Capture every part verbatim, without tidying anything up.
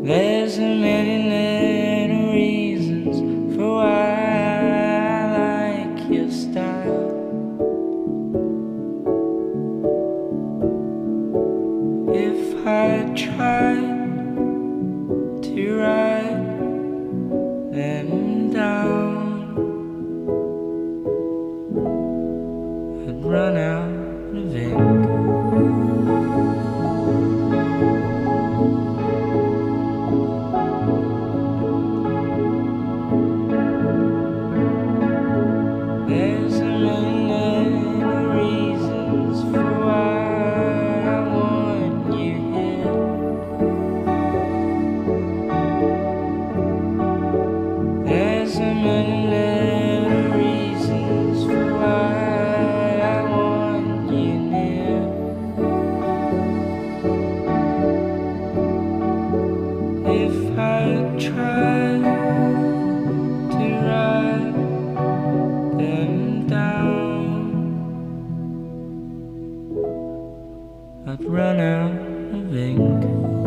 There's a many little reasons for why I like your style. If I tried to write them down, I'd run out of ink. There's a million little reasons for why I want you here. There's a million little reasons for why I want you near. If I tried to write them down, I'd run out of ink.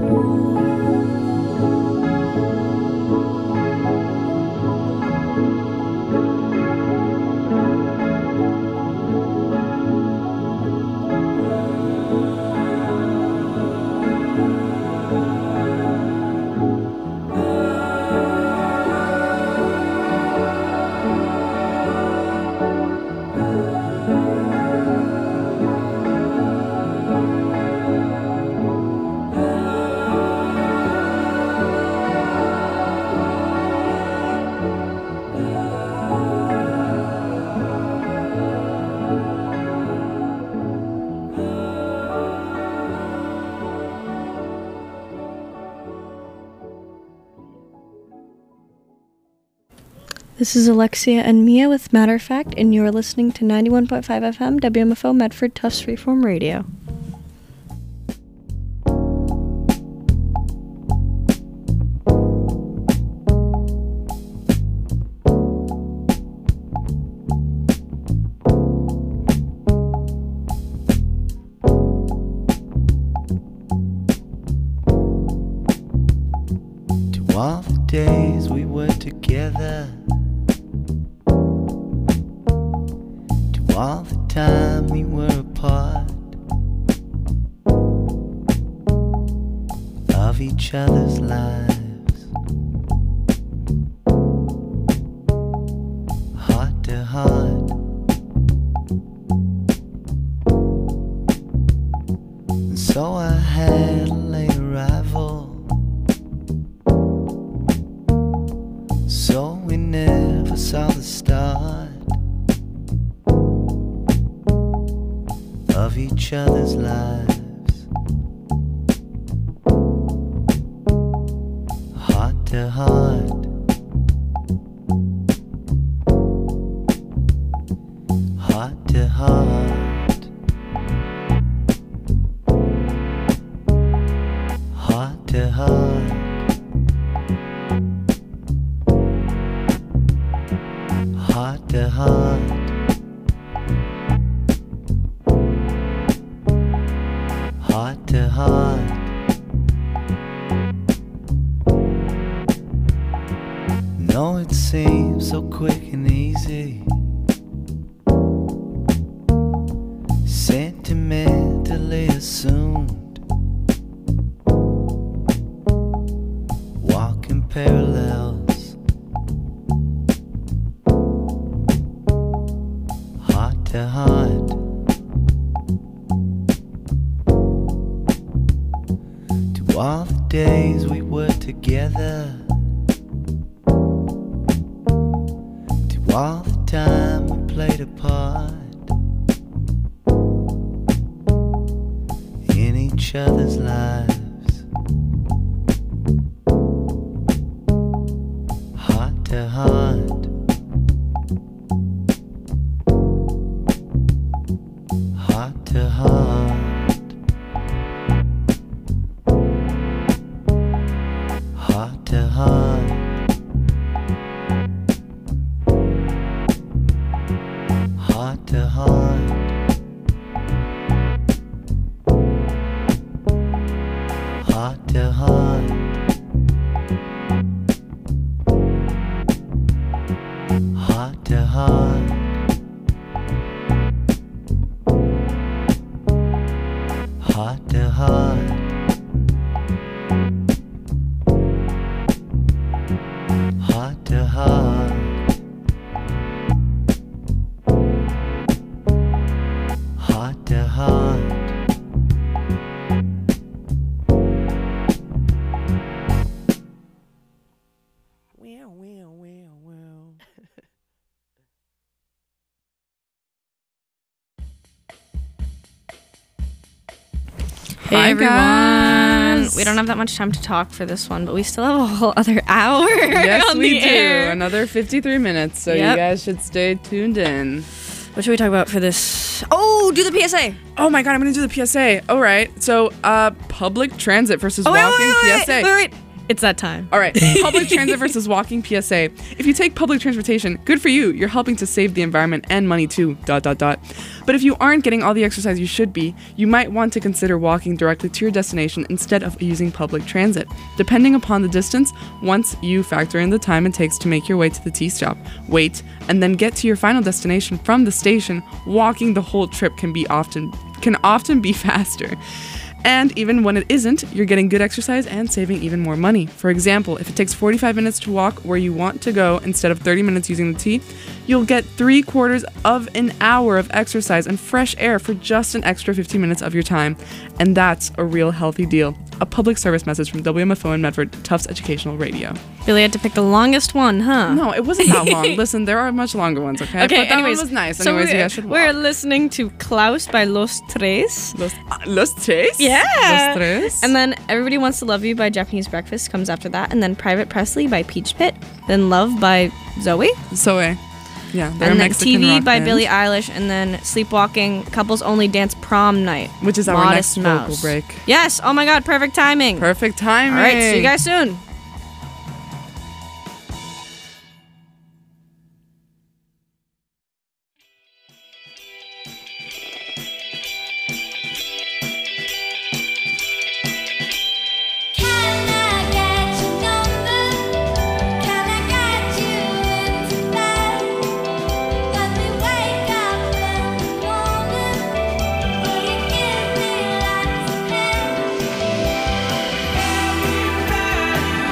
This is Alexia and Mia with Matter of Fact, and you are listening to ninety-one point five F M W M F O Medford Tufts Freeform Radio. To all the days we were together, all the time we were apart of each other's lives, heart to heart. And so I had a late arrival, so we never saw the start of each other's lives, heart to heart, heart to heart, heart to heart, heart to heart. Heart to heart. No, it seems so quick and easy, sentimentally assumed, walking parallels, heart to heart. All the days we were together, to all the time we played a part in each other's lives, heart to heart, heart to heart. Heart to heart, heart to heart, heart to heart, Hey Hi, everyone. guys. We don't have that much time to talk for this one, but we still have a whole other hour Yes, on we the do. air. Another fifty-three minutes, so Yep. you guys should stay tuned in. What should we talk about for this? Oh, do the P S A. Oh my god, I'm gonna do the P S A. All right, so uh, public transit versus Oh, wait, walking wait, wait, P S A. wait, wait, wait. It's that time. All right, public transit versus walking P S A. If you take public transportation, good for you. You're helping to save the environment and money too. Dot dot dot. But if you aren't getting all the exercise you should be, you might want to consider walking directly to your destination instead of using public transit. Depending upon the distance, once you factor in the time it takes to make your way to the T stop, wait, and then get to your final destination from the station, walking the whole trip can be often can often be faster. And even when it isn't, you're getting good exercise and saving even more money. For example, if it takes forty-five minutes to walk where you want to go instead of thirty minutes using the T, you'll get three quarters of an hour of exercise and fresh air for just an extra fifteen minutes of your time. And that's a real healthy deal. A public service message from W M F O in Medford, Tufts Educational Radio. Really had to pick the longest one, huh? No, it wasn't that long. Listen, there are much longer ones, okay? Okay, but that anyways. one was nice. So Anyways, we're, you guys should walk. we're listening to Klaus by Los Tres. Los, uh, Los Tres? Yeah. Los Tres. And then Everybody Wants to Love You by Japanese Breakfast comes after that. And then Private Presley by Peach Pit. Then Love by Zoe. Zoe. Yeah, they're a And then Mexican T V rock by band, Billie Eilish. And then Sleepwalking, Couples Only Dance Prom Night. which is our Modest next Mouse. vocal break. Yes. Oh my God. Perfect timing. Perfect timing. All right. See you guys soon. Can I get your number? Can I get you into bed? When we wake up in the morning, will you give me lots of head? Everybody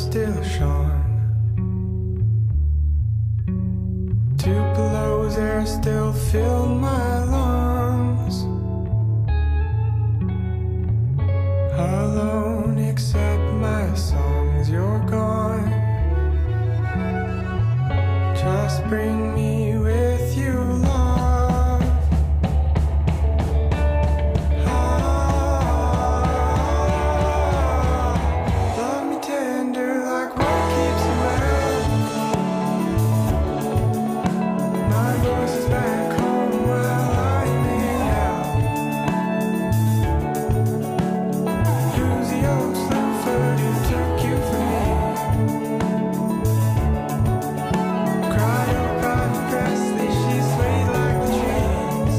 still shone. Tupelo's air still filled my lungs. Alone except my songs, you're gone. Just bring me with you, love. Ah, love me tender like what keeps you out. My voice is back home while I'm out. Who's the old sluffer who took you from me? Cry your pride Presley, she's sweet like the trees.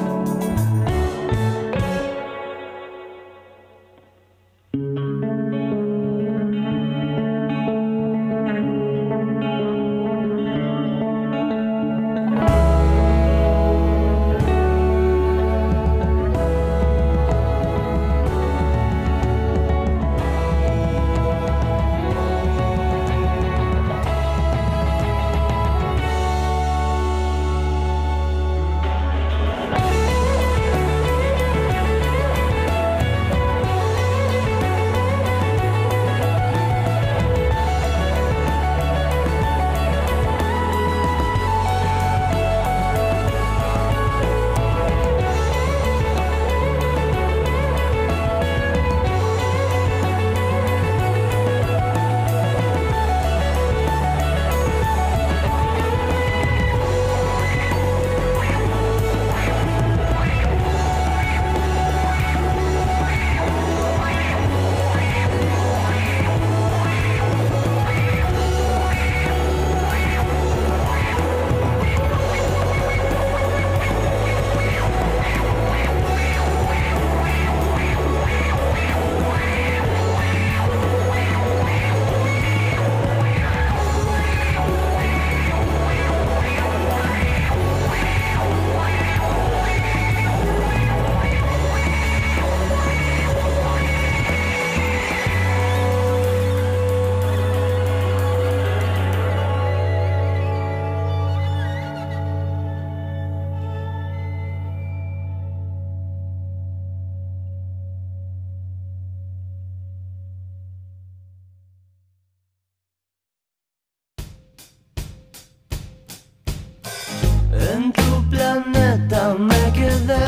En tu planeta me quedé.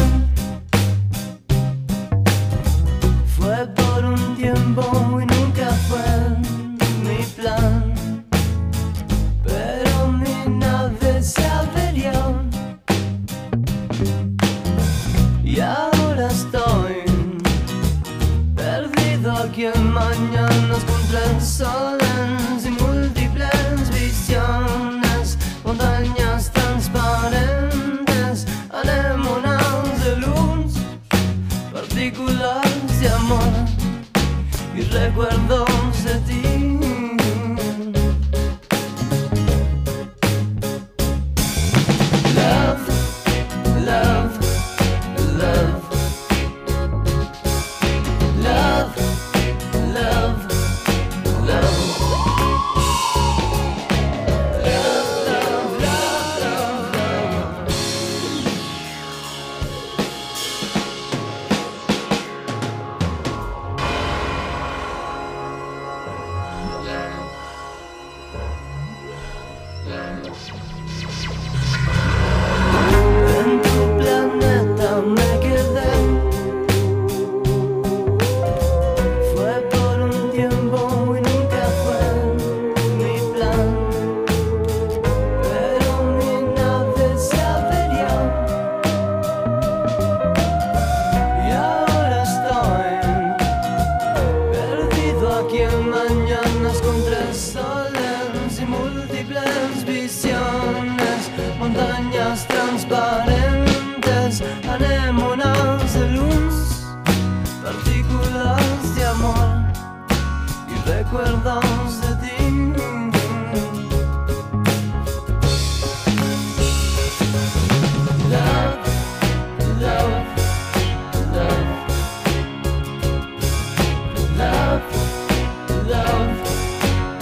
Fue por un tiempo y nunca fue mi plan. Pero mi nave se averió y ahora estoy perdido aquí en mañanas contra el sol y múltiples visiones, montañas transparentes, anémonas de luz, partículas de amor y recuerdos de ti. Love, love, love. Love, love, love. En tu planeta me quedé. Fue por un tiempo y nunca fue mi plan. Pero mi nave se averió y ahora estoy perdido aquí en mañanas contra el sol y múltiples visiones, montañas transparentes, anémonas de luz, partículas de amor y recuerdos de ti. Love, love, love. Love, love,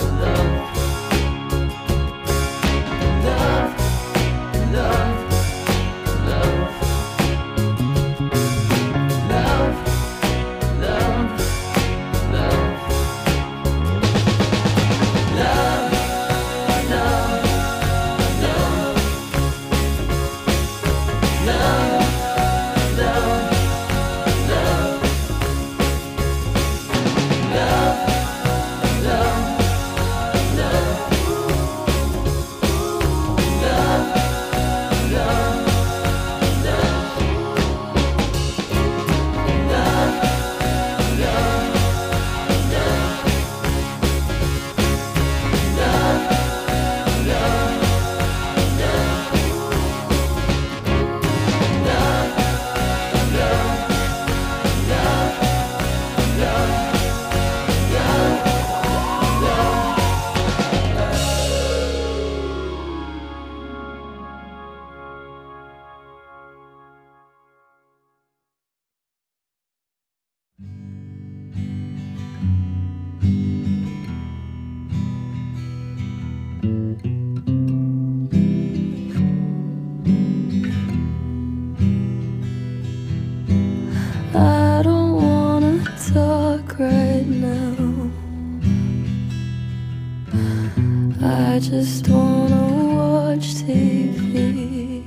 I just wanna watch T V.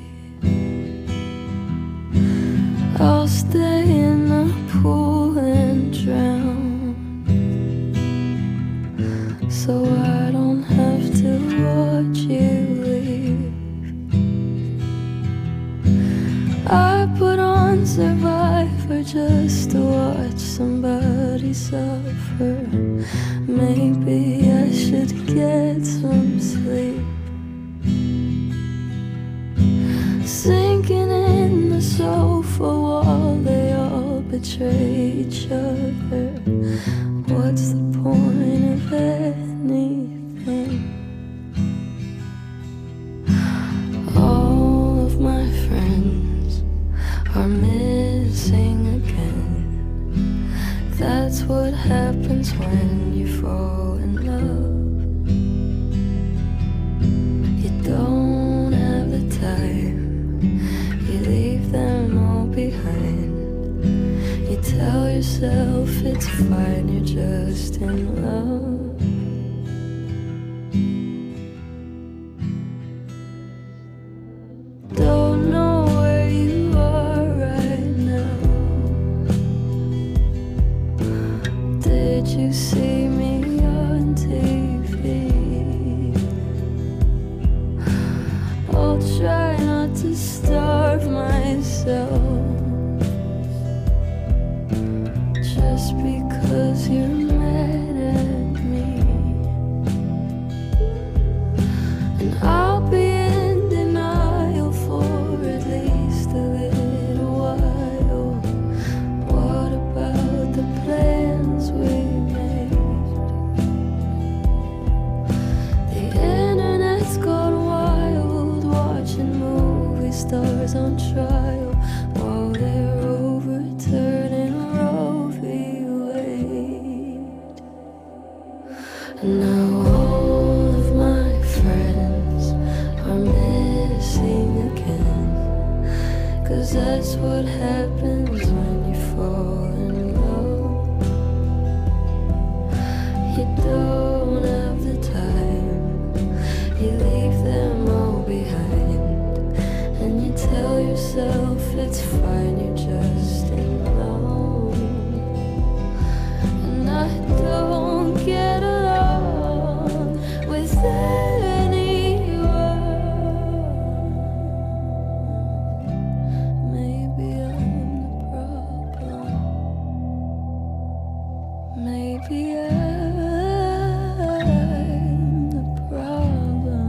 I'll stay in the pool and drown, so I don't have to watch you leave. I put on Survivor just to watch somebody suffer. Maybe I should get some sleep. Sinking in the sofa wall, they all betray each other. What's the point of anything? All of my friends are missing again. That's what happens when you fall in love. You don't have the time, you leave them all behind. You tell yourself it's fine, you're just in love. Don't know where you are right now. Did you see me on T V? I'll try not to starve myself just because you're mad at me. And I'll be in denial for at least a little while. What about the plans we made? The internet's gone wild, watching movie stars on trial while they're overturning Roe v. Wade. And now all of my friends are missing again, 'cause that's what happens when you fall in love. You don't have the time, you leave them all behind, and you tell yourself it's fine, you're just in love. And I don't get along with anyone. Maybe I'm the problem. Maybe I'm the problem.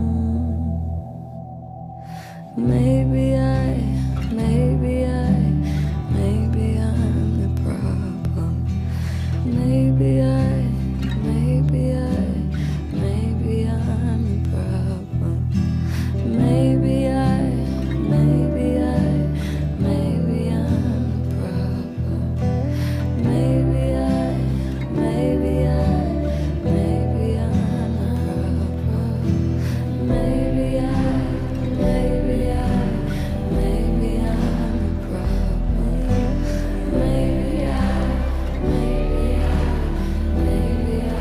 Maybe I, maybe I, maybe I'm the problem. Maybe I, maybe I, maybe I'm the problem. Maybe I, maybe I, maybe I'm the problem. Maybe I, maybe I, maybe I'm the problem. Maybe I, maybe I, maybe I'm the problem. Maybe I, maybe I, maybe I'm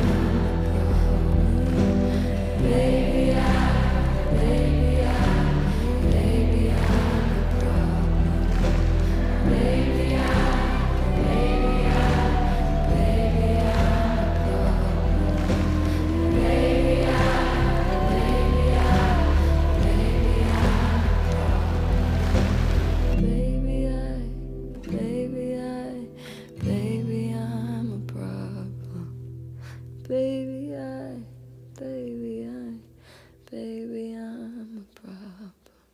Baby, I, baby, I, baby, I'm a problem.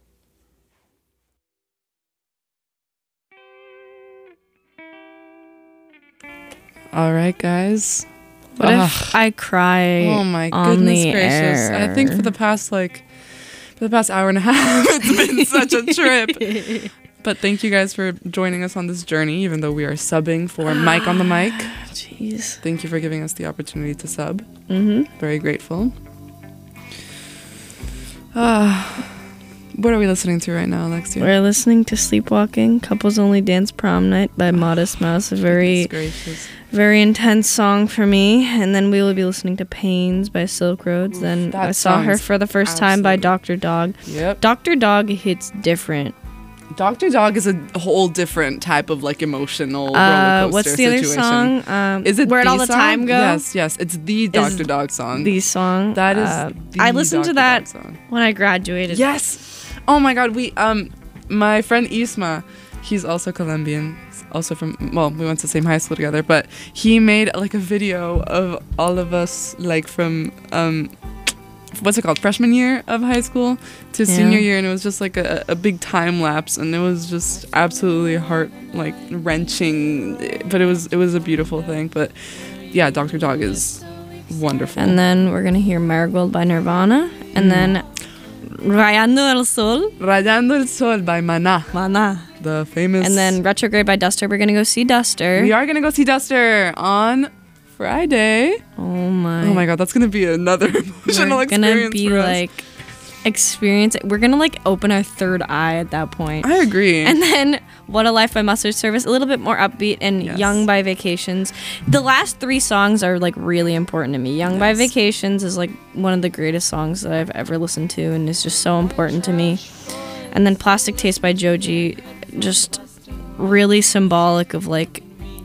All right, guys. What Ugh. if I cry? Oh my on goodness the gracious! air? I think for the past like, for the past hour and a half, it's been such a trip. But thank you guys for joining us on this journey, even though we are subbing for Mike on the mic. Jeez. Thank you for giving us the opportunity to sub. Mm-hmm. Very grateful. Uh, What are we listening to right now, Alexia? We're listening to Sleepwalking, Couples Only Dance Prom Night by Modest Mouse. A very, Goodness gracious. very intense song for me. And then we will be listening to Pains by Silk Roads. Then that I saw her song's for the first time by absolute- Doctor Dog. Yep. Doctor Dog hits different. Doctor Dog is a whole different type of like emotional Uh, roller coaster what's the other situation. song? Um, Is it Where'd the All the song? Time Go? Yes, yes. It's the Doctor Dog song. The song. That is Uh, the I listened to Doctor that Dog song. when I graduated. Yes. Oh my God. We um, my friend Isma, he's also Colombian. He's also from well, we went to the same high school together. But he made like a video of all of us like from um, what's it called, freshman year of high school to Yeah. senior year, and it was just like a, a big time lapse, and it was just absolutely heart like wrenching. But it was it was a beautiful thing. But yeah, Doctor Dog is wonderful. And then we're gonna hear Marigold by Nirvana, and Mm. then Rayando el Sol, Rayando el Sol by Maná, Mana, the famous. and then Retrograde by Duster. We're gonna go see Duster. we are gonna go see Duster on Friday. Oh my. Oh my God, that's gonna be another emotional We're gonna experience be for us. like experience. We're gonna like open our third eye at that point. I agree. And then What a Life by Mustard Service, a little bit more upbeat, and Yes. Young by Vacations. The last three songs are like really important to me. Young by Yes. Vacations is like one of the greatest songs that I've ever listened to, and is just so important to me. And then Plastic Taste by Joji, just really symbolic of like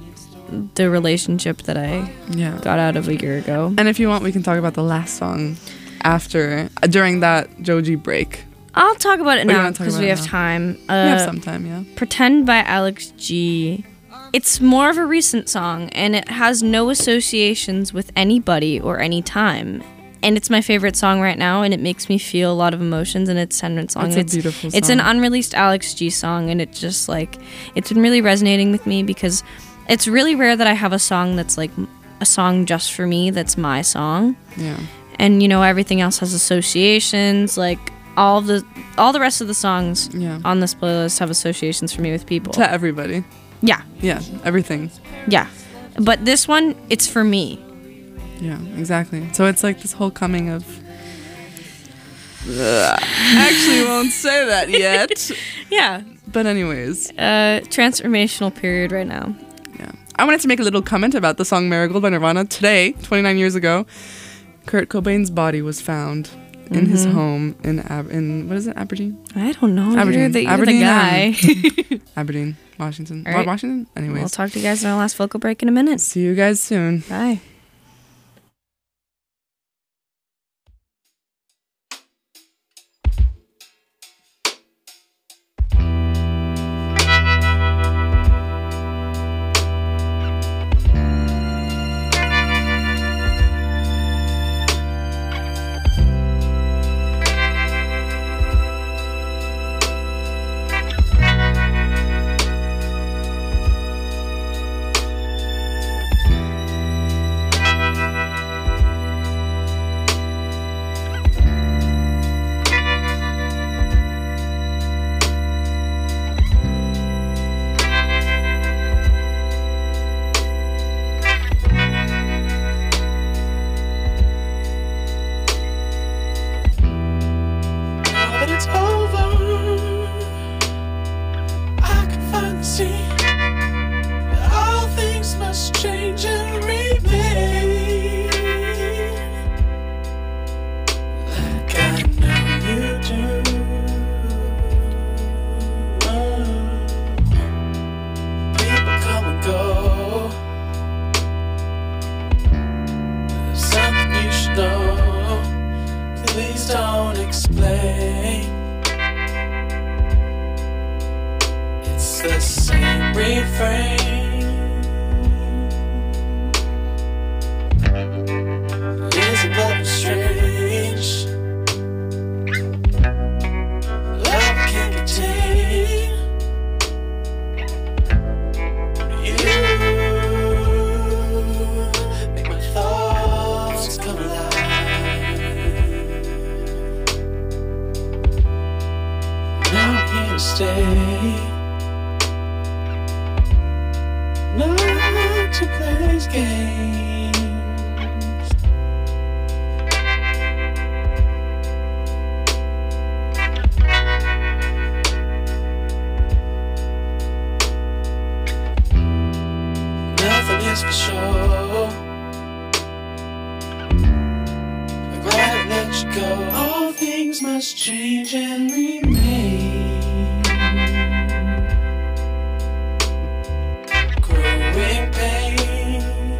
the relationship that I yeah. got out of a year ago. And if you want, we can talk about the last song after uh, during that Joji break. I'll talk about it Oh, you now wanna talk because about we it have now? time. we have Uh, some time, yeah. Pretend by Alex G. It's more of a recent song, and it has no associations with anybody or any time. And it's my favorite song right now, and it makes me feel a lot of emotions, and it's ten minute song. It's a it's beautiful It's an song. unreleased Alex G song, and it's just like, it's been really resonating with me because it's really rare that I have a song that's like a song just for me, that's my song. Yeah. And you know, everything else has associations, like all the all the rest of the songs Yeah. on this playlist have associations for me with people. To everybody. Yeah, Yeah. Everything. yeah. But this one, it's for me. Yeah, exactly. So it's like this whole coming of. Ugh. I actually won't say that yet. Yeah. But anyways, Uh, transformational period right now. yeah. I wanted to make a little comment about the song Marigold by Nirvana. Today, twenty-nine years ago, Kurt Cobain's body was found in his home in Ab- in what is it, Aberdeen? I don't know. You're Aberdeen. the, you're Aberdeen, the guy. Aberdeen, Washington. All right. Washington? Anyways. We'll talk to you guys in our last vocal break in a minute. See you guys soon. Bye. Now that it's over, I can finally see that all things must change and remain. Like I know you do. People come and go. There's something you should know. Please don't explain. It's the same refrain. Isn't love strange? Love can't contain you. Make my thoughts come alive. Now I'm here to stay. Not to play these games. go, all things must change and remain. Growing pains.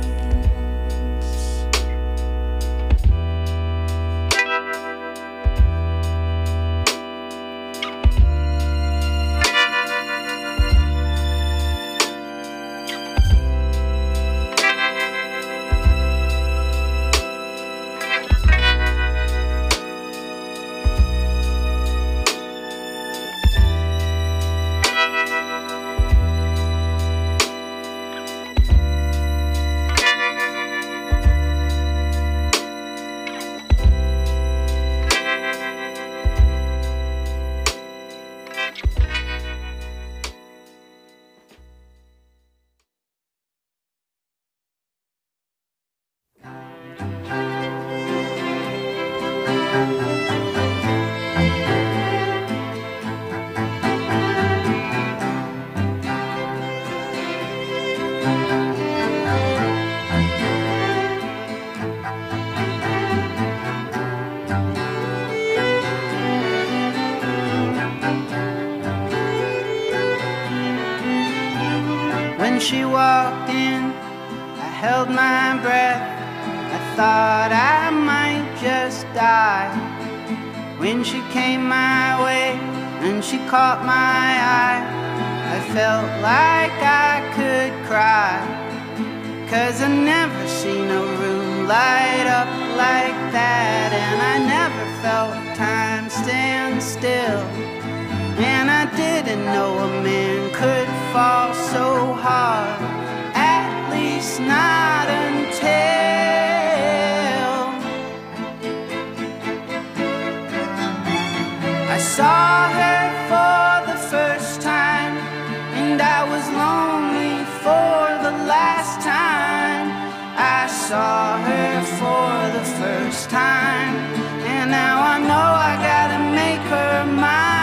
When she walked in, I held my breath. I thought I might just die. When she came my way and she caught my eye, I felt like I could cry. Cause I never seen a room light up like that, and I never felt time stand still. And I didn't know a man could fall so hard, at least not until I saw her for the first time, and I was lonely for the last time. I saw her for the first time, and now I know I gotta make her mine.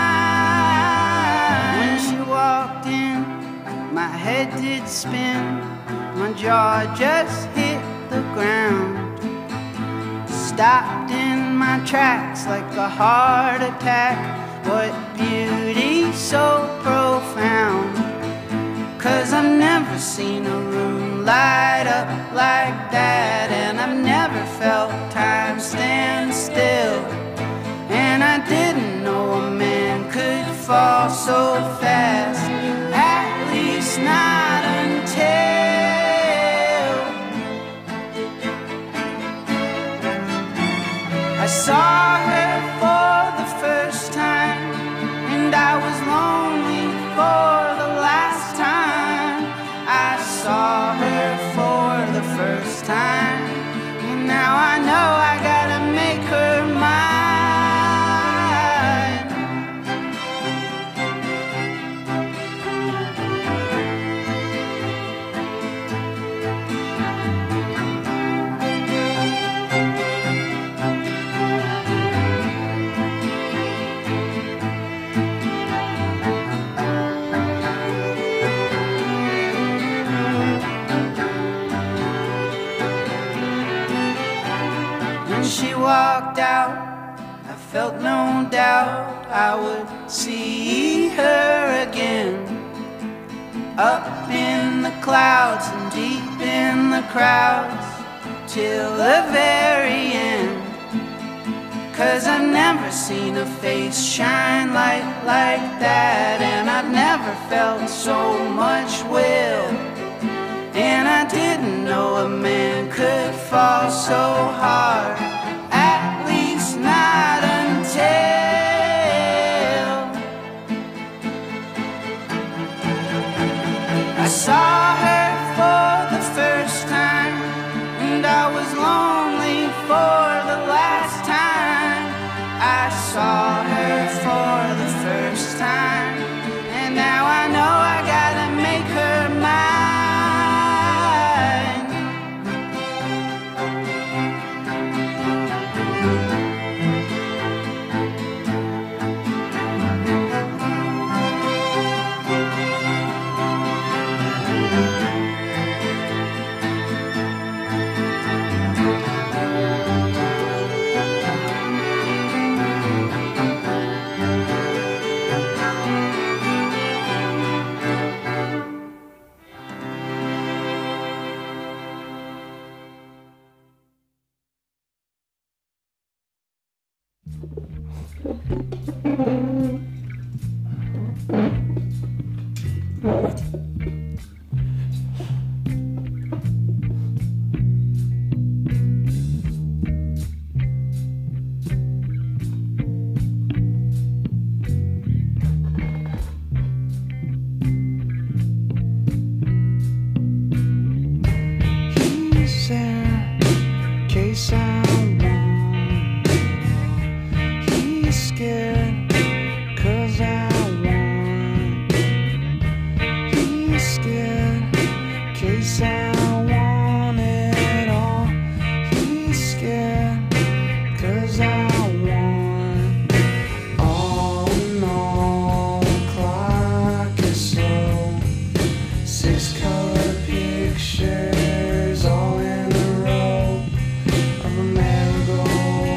Walked in, my head did spin, my jaw just hit the ground. Stopped in my tracks like a heart attack. What beauty so profound. Cause I've never seen a room light up like that, and I've never felt time stand still. And I didn't know a man could fall so fast, at least not until I saw her for the first time, and I was lonely for the last time. I saw her for the first time, and now I know I gotta make her mine. She walked out, I felt no doubt I would see her again. Up in the clouds and deep in the crowds, till the very end. Cause I've never seen a face shine light like that, and I've never felt so much will. And I didn't know a man could fall so hard, at least not until I saw her for the first time, and I was lonely for the last time. I saw her for the first time, and now I know I gotta make her mine. He's there, case I want. He's scared, cause I want. He's scared, case I want it all. He's scared, cause I want. All in all, the clock is slow. Six color pictures all in a row of a marigold.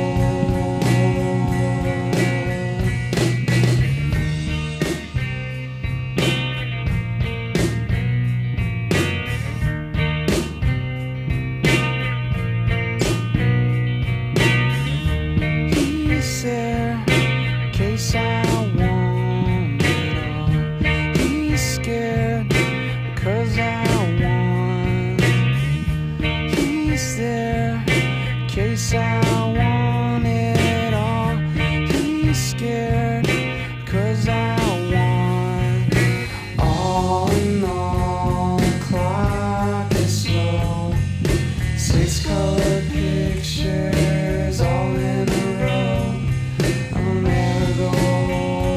He's there, case I want it all. He's scared, cause I want. He's there, case I want it all. He's scared, cause I want. All in all, the clock is slow. Six color pictures all in a row. I'm a marigold.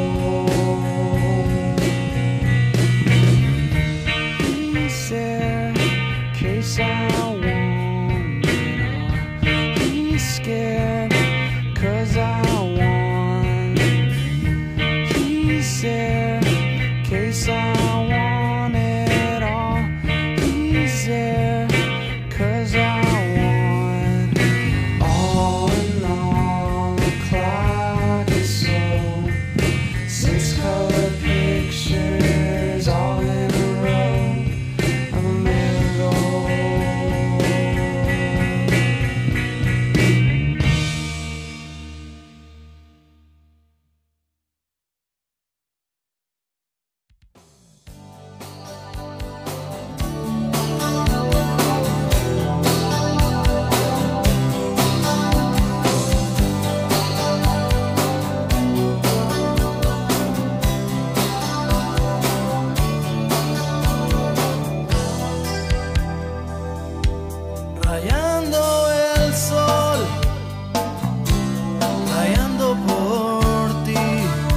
He's there, case I want it all. He's scared, cause I want. He's there, case I want it all. He's there, cause I want. All in all, the clock is slow. Six color pictures all in a row. I'm a marigold. Rayando el sol, rayando por ti.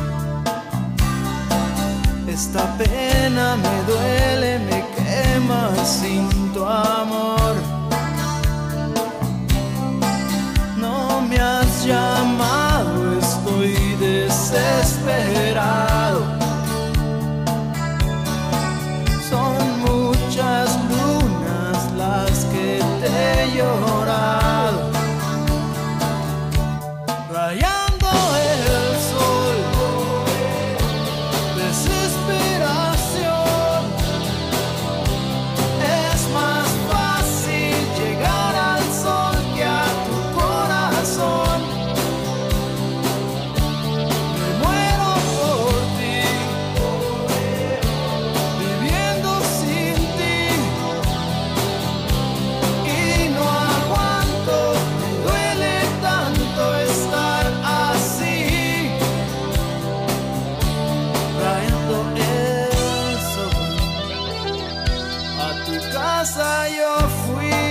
Esta pena me duele, me quema sin tu amor. No me has llamado, estoy desesperado. Son muchas lunas las que te he llorado. Rayando el sol, desesperación. Es más fácil llegar al sol que a tu corazón. Me muero por ti, viviendo sin ti. Y no aguanto, me duele tanto estar así. Rayando el sol, a tu casa yo fui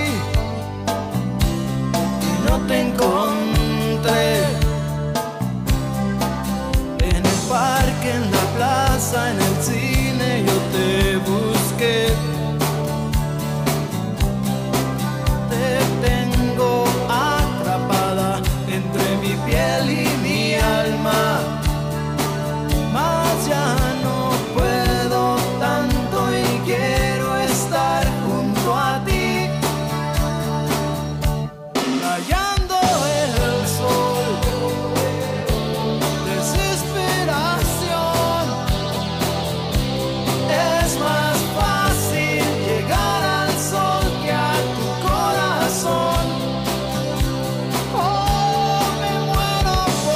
y no te encontré. En el parque, en la plaza, en el cine yo te busqué. Te tengo atrapada entre mi piel y mi alma. Mas ya no puedo tanto y quiero estar junto a ti. Rayando el sol, desesperación. Es más fácil llegar al sol que a tu corazón. Oh, me muero por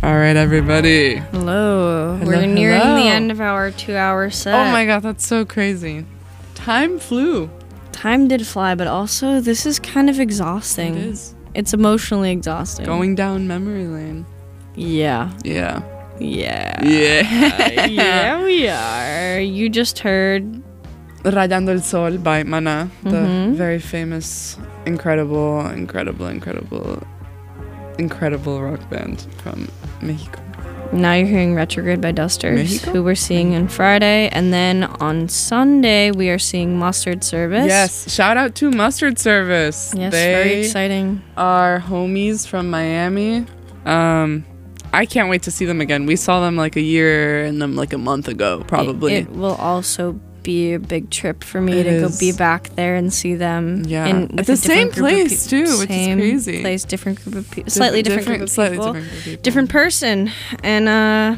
All right, everybody. Hello. Hello, We're nearing hello. the end of our two-hour set. Oh my god, that's so crazy. Time flew. Time did fly, but also this is kind of exhausting. It is. It's emotionally exhausting. Going down memory lane. Yeah. Yeah. Yeah. Yeah. yeah, we are. You just heard. Rayando el Sol by Mana, the Mhm. very famous, incredible, incredible, incredible, incredible rock band from Mexico. Now you're hearing Retrograde by Dusters, Mexico? who we're seeing on Friday. And then on Sunday, we are seeing Mustard Service. Yes, shout out to Mustard Service. Yes, they very exciting. are homies from Miami. Um, I can't wait to see them again. We saw them like a year and them like a month ago, probably. It, it will also be a big trip for me It to go is. be back there and see them. Yeah. in, At with the a same different group of place, pe- too, which is same crazy. Place, different group of people, slightly different, group of slightly people, different group of people. different person, and uh,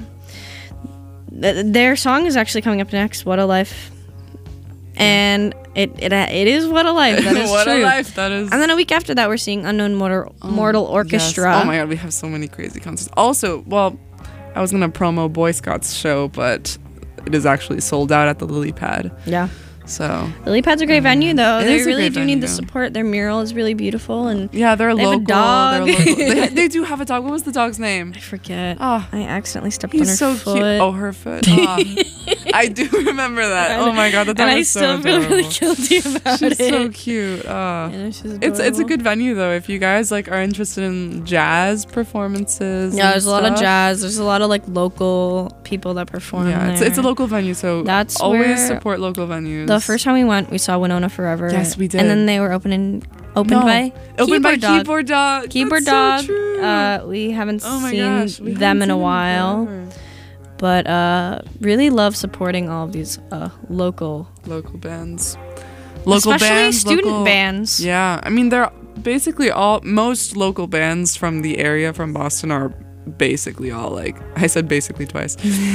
th- their song is actually coming up next. What a Life, and it it it is What a Life. That is what true. a life that is. And then a week after that, we're seeing Unknown Mortal, Oh, Mortal yes. Orchestra. Oh my god, we have so many crazy concerts. Also, well, I was gonna promo Boy Scouts show, but it is actually sold out at the Lily Pad. Yeah. So Lily Pad's a great venue, though. It They is a really great do need the venue. support. Their mural is really beautiful, and yeah, they're They have a local. dog. They're local. they, they do have a dog. What was the dog's name? I forget. Oh, I accidentally stepped on her he's so foot. cute. Oh, her foot. Oh, I do remember that. Oh my god, the dog and I is so still feel adorable. really guilty about She's it. so cute. Oh. I know, she's It's it's a adorable. good venue though if you guys like are interested in jazz performances. Yeah, and there's a lot of stuff. jazz. There's a lot of like local people that perform. Yeah, it's, there. it's a local venue, so That's always where support local venues. The first time we went, we saw Winona Forever. Yes, we did. And then they were opening, opened No. by opened by Keyboard Dog. Keyboard Dog. Keyboard That's Dog. So true. Uh, we haven't oh my seen gosh, we them haven't in a seen while, forever. but uh, really love supporting all of these uh, local, Local bands, local especially bands, student local- bands. Yeah, I mean they're basically all most local bands from the area from Boston are basically all like I said basically twice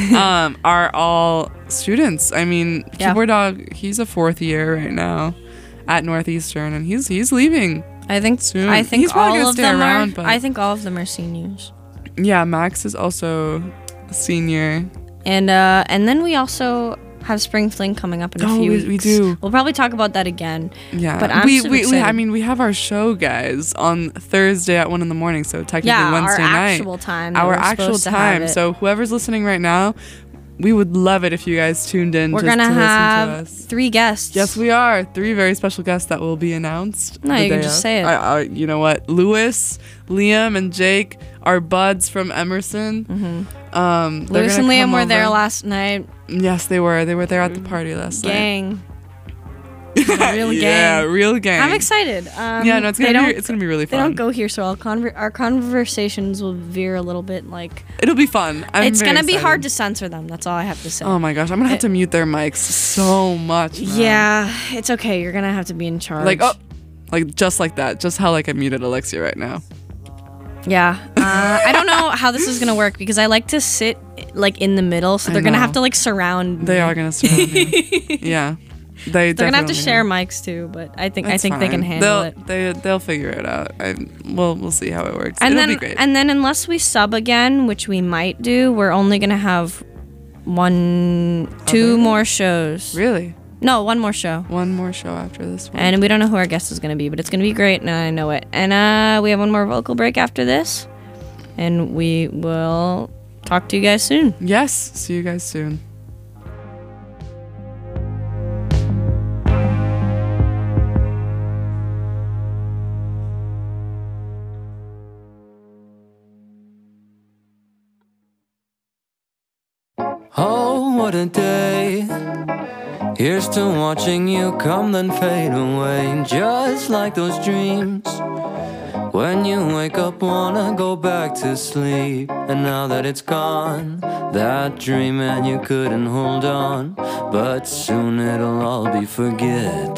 um are all students. I mean Yeah. Keyboard Dog, he's a fourth year right now at Northeastern and he's he's leaving I think soon. I think He's probably all gonna of stay them around, are. but- I think all of them are seniors. yeah. Max is also a senior. And uh, and then we also have Spring Fling coming up in a Oh, few we- weeks. we do. We'll probably talk about that again. Yeah, But I'm we, so we, we I excited. mean we have our show guys on Thursday at one in the morning, so technically Yeah, Wednesday our night. actual time. that our we're actual supposed to have time. it. So whoever's listening right now, we would love it if you guys tuned in. we're just gonna to have listen to us. three guests. Yes, we are three very special guests that will be announced. No, the you can day just of. say it. I, I, you know what? Lewis, Liam, and Jake are buds from Emerson. Mm-hmm. Um, they're Lewis gonna and Liam come were there over. last night. Yes, they were. They were there at the party last Gang. night. Real Yeah, gang. real gang. I'm excited. Um, Yeah, no, it's they gonna be don't- it's gonna be really They fun. don't go here, so our, conver- our conversations will veer a little bit. Like It'll be fun. I'm it's very gonna be hard excited. to censor them. That's all I have to say. Oh my gosh, I'm gonna have It- to mute their mics so much. man. yeah, it's okay. You're gonna have to be in charge. Like oh, like just like that, just how like I muted Alexia right now. Yeah. Uh, I don't know how this is gonna work because I like to sit like in the middle, so I they're gonna know. have to like surround. They me. are gonna surround you. Yeah, they. They're gonna have to definitely share will. mics too, but I think I That's think they can fine. handle they'll, it. They they'll figure it out. I we'll we'll see how it works. And It'll then be great. and then unless we sub again, which we might do, we're only gonna have one, two Other? more shows. Really, No, one more show. one more show after this one. And we don't know who our guest is gonna be, but it's gonna be great, and I know it. And uh, we have one more vocal break after this, and we will talk to you guys soon. yes, see you guys soon. Oh, what a day. Here's to watching you come then fade away. Just like those dreams. When you wake up, wanna go back to sleep. And now that it's gone, that dream and you couldn't hold on. But soon it'll all be forget.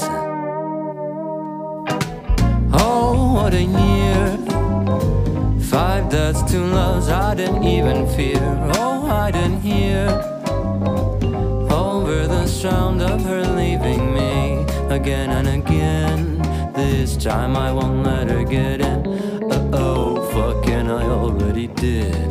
Oh, what a year. Five deaths, two loves I didn't even fear. Oh, I didn't hear over the sound of her leaving me again and again. This time I won't let her get in. Uh-oh, fuck look, and I already did.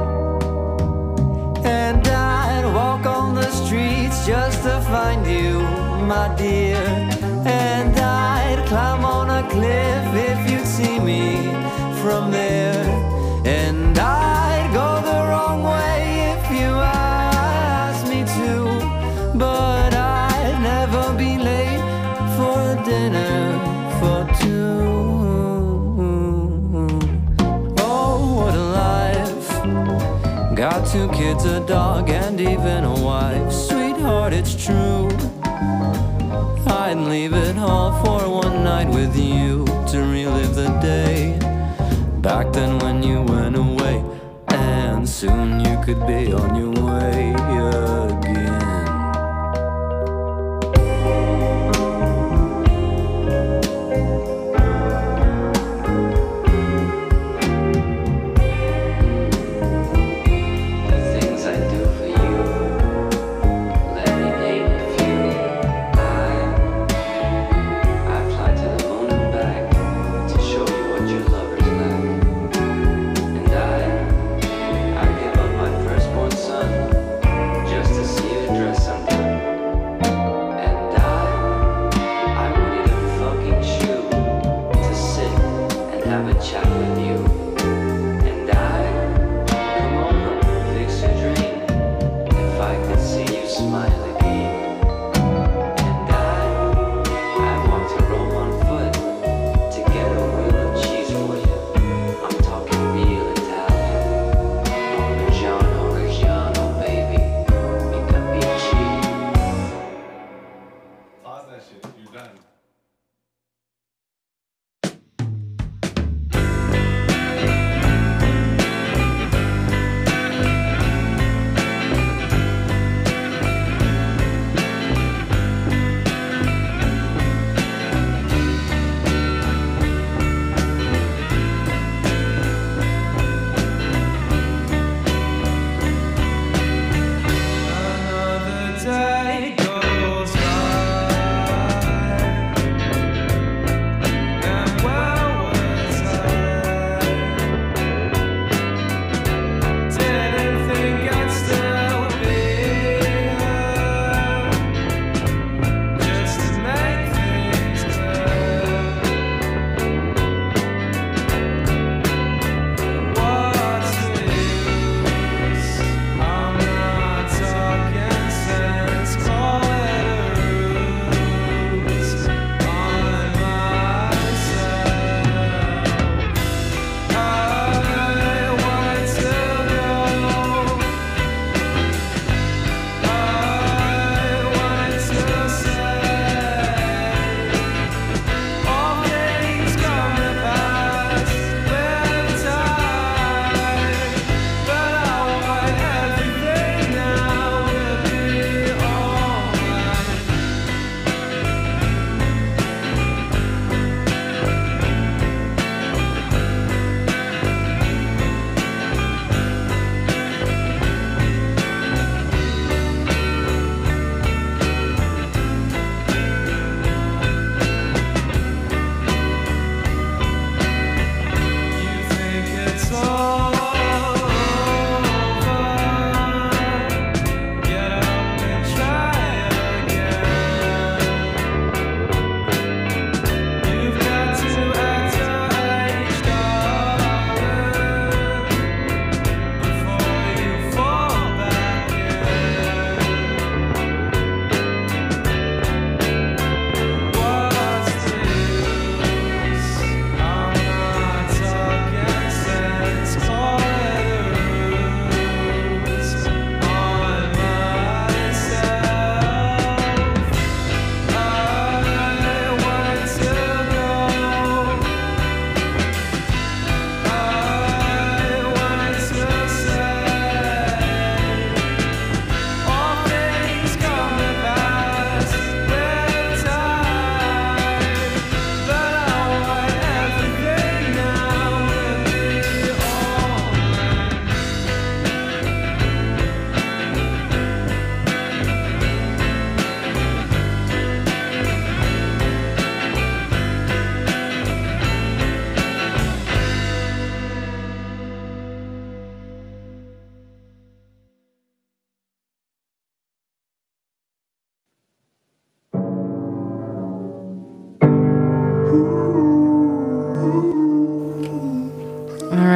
And I'd walk on the streets just to find you, my dear. And I'd climb on a cliff if you'd see me from there. And I'd go the wrong way if you asked me to. But I'd never be late for dinner for two. Oh, what a life. Got two kids, a dog, and even a wife. Sweetheart, it's true. I'd leave it all for one night with you to relive the day back then when you went away, and soon you could be on your way again. The things I do for you, let me name a few. I, I fly to the moon and back to show you what your lover's like. And I, I give up my firstborn son just to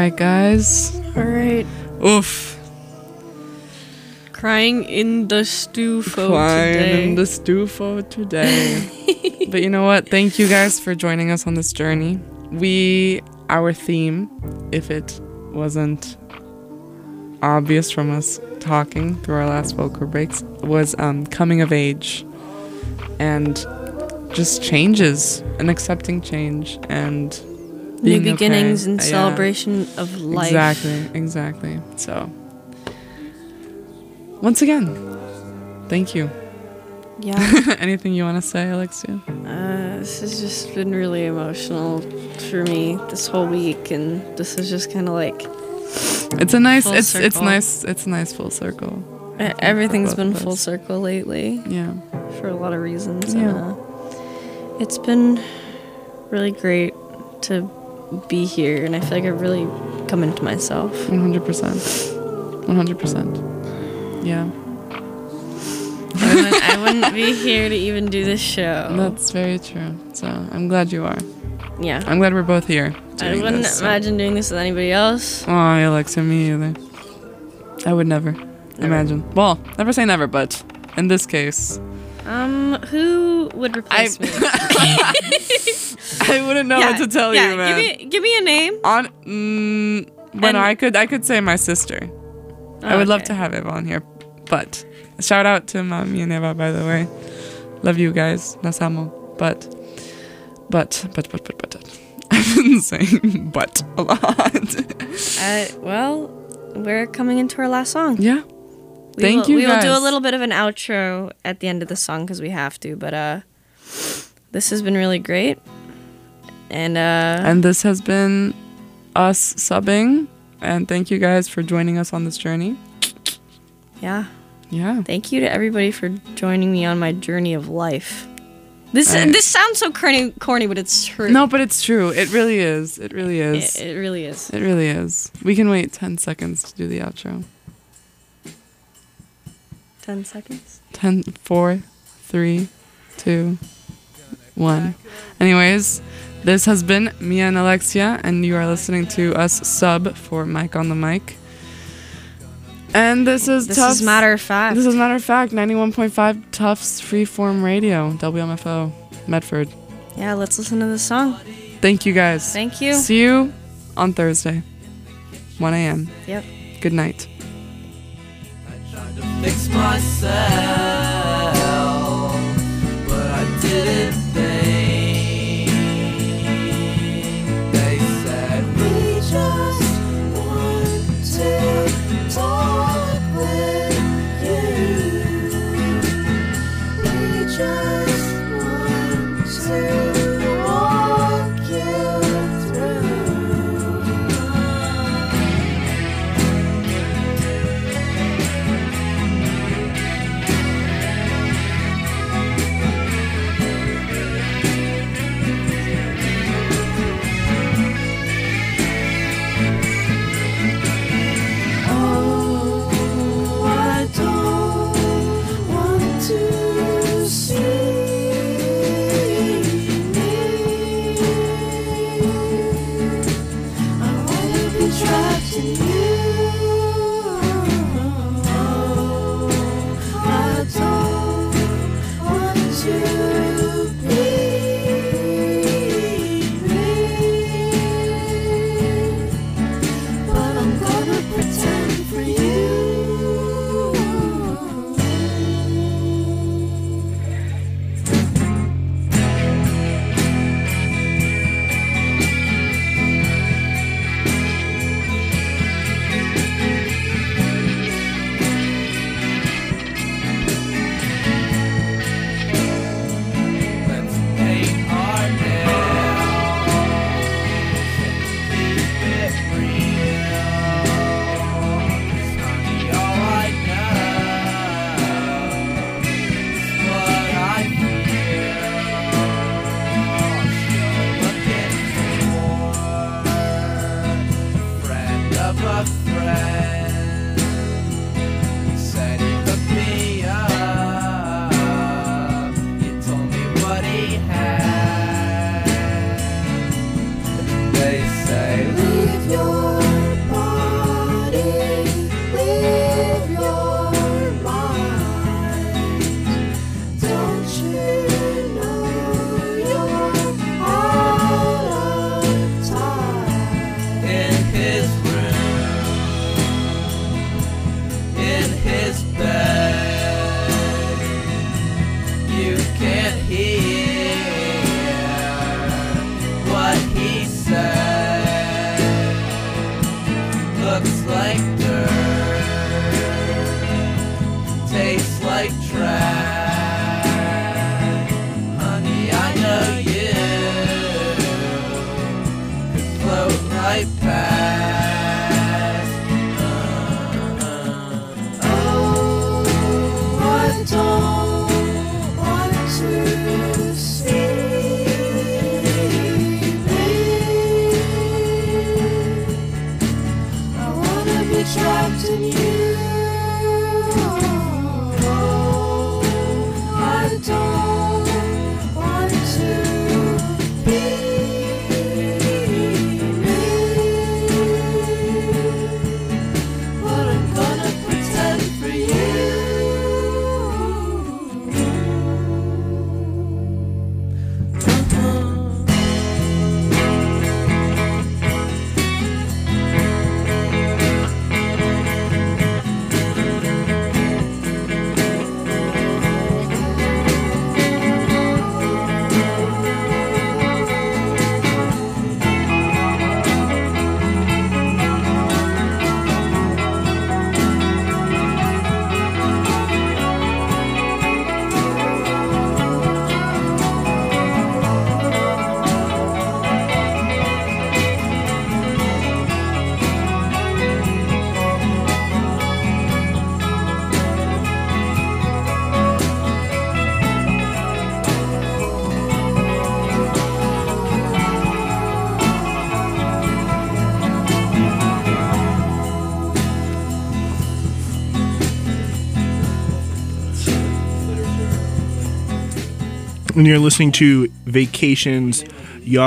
right, guys. All right. Oof. Crying in the stufo Crying today. in the stufo today. But you know what? Thank you guys for joining us on this journey. We, our theme, if it wasn't obvious from us talking through our last vocal breaks, was um, coming of age and just changes and accepting change and New being beginnings okay. and Yeah. celebration of life. Exactly, exactly. So, once again, thank you. Yeah. Anything you want to say, Alexia? Uh, this has just been really emotional for me this whole week, and this is just kind of like It's a nice. Full it's it's circle. nice. It's a nice full circle. e- everything's both been of full us. circle lately Yeah. for a lot of reasons. Yeah. And, uh, it's been really great to be here, and I feel like I've really come into myself. One hundred percent. One hundred percent. Yeah. I wouldn't, I wouldn't be here to even do this show. That's very true. So I'm glad you are. Yeah. I'm glad we're both here. I doing wouldn't this, so- imagine doing this with anybody else. Oh, Alexia, me either. I would never, imagine. Well, never say never, but in this case, Um, who would replace I- me? I wouldn't know what to tell yeah, you, man. Give me, give me a name. On, mm, well, no, And- I could, I could say my sister. I would love Okay. to have Eva on here, but shout out to Mami and Eva, by the way. Love you guys, nas amo. But, but, but, but, but, but, I've been saying but a lot. Uh, well, we're coming into our last song. Yeah. We Thank will, you, We will do a guys. little bit of an outro at the end of the song because we have to. But uh, this has been really great, and uh, And this has been us subbing, and thank you guys for joining us on this journey. yeah, Yeah. thank you to everybody for joining me on my journey of life. This I- this sounds so corny, corny, but it's true. No, but it's true. It really is. It really is. it, it really is. It really is. We can wait ten seconds to do the outro. Ten seconds. ten, four, three, two, one. Anyways, this has been Mia and Alexia, and you are listening to us sub for Mike on the Mic. And this is This Tufts. is matter of fact. This is matter of fact, ninety-one point five Tufts Freeform Radio, W M F O, Medford. Yeah, let's listen to this song. Thank you guys. Thank you. See you on Thursday, one a.m. Yep. Good night. Fix myself, but I didn't think. They said we just want to talk with you. We just want to walk you through. And you're listening to Vacations